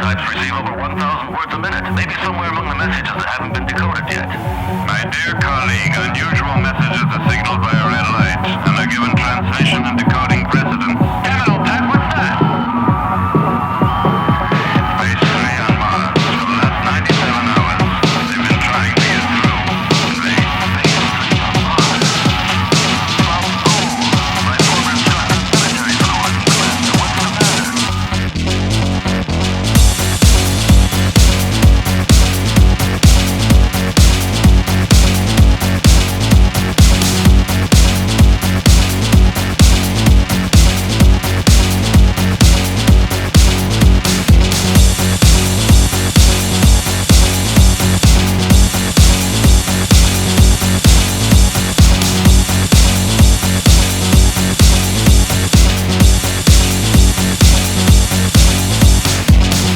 types receive over 1,000 words a minute, maybe somewhere among the messages that haven't been decoded yet. My dear colleague, unusual messages